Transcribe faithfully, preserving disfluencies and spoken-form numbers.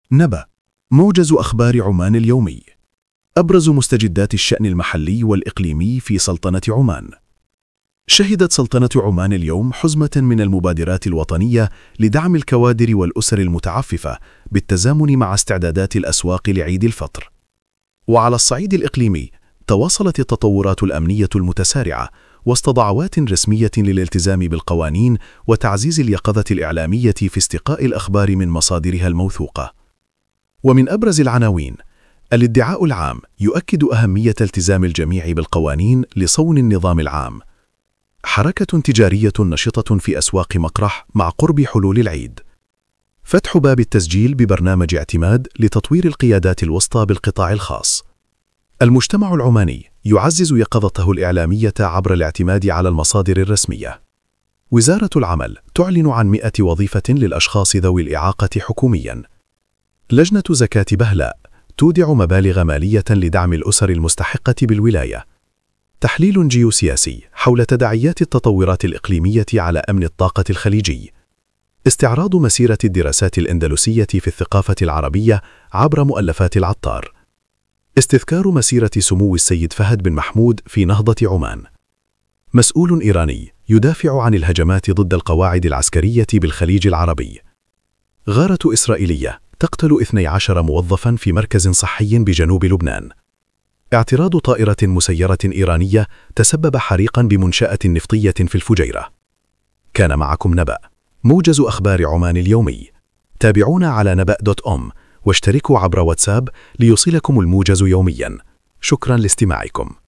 نبأ موجز أخبار عمان اليومي. أبرز مستجدات الشأن المحلي والإقليمي في سلطنة عمان. شهدت سلطنة عمان اليوم حزمة من المبادرات الوطنية لدعم الكوادر والأسر المتعففة بالتزامن مع استعدادات الأسواق لعيد الفطر. وعلى الصعيد الإقليمي، تواصلت التطورات الأمنية المتسارعة وسط دعوات رسمية للالتزام بالقوانين وتعزيز اليقظة الإعلامية في استقاء الأخبار من مصادرها الموثوقة. ومن أبرز العناوين: الادعاء العام يؤكد أهمية التزام الجميع بالقوانين لصون النظام العام. حركة تجارية نشطة في أسواق مقرح مع قرب حلول العيد. فتح باب التسجيل ببرنامج اعتماد لتطوير القيادات الوسطى بالقطاع الخاص. المجتمع العماني يعزز يقظته الإعلامية عبر الاعتماد على المصادر الرسمية. وزارة العمل تعلن عن مئة وظيفة للأشخاص ذوي الإعاقة حكومياً. لجنة زكاة بهلاء تودع مبالغ مالية لدعم الأسر المستحقة بالولاية. تحليل جيوسياسي حول تداعيات التطورات الإقليمية على أمن الطاقة الخليجي. استعراض مسيرة الدراسات الأندلسية في الثقافة العربية عبر مؤلفات العطار. استذكار مسيرة سمو السيد فهد بن محمود في نهضة عمان. مسؤول إيراني يدافع عن الهجمات ضد القواعد العسكرية بالخليج العربي. غارة إسرائيلية تقتل اثني عشر موظفاً في مركز صحي بجنوب لبنان. اعتراض طائرة مسيرة إيرانية تسبب حريقاً بمنشأة نفطية في الفجيرة. كان معكم نبأ، موجز أخبار عمان اليومي. تابعونا على نبأ دوت أم واشتركوا عبر واتساب ليوصلكم الموجز يومياً. شكراً لاستماعكم.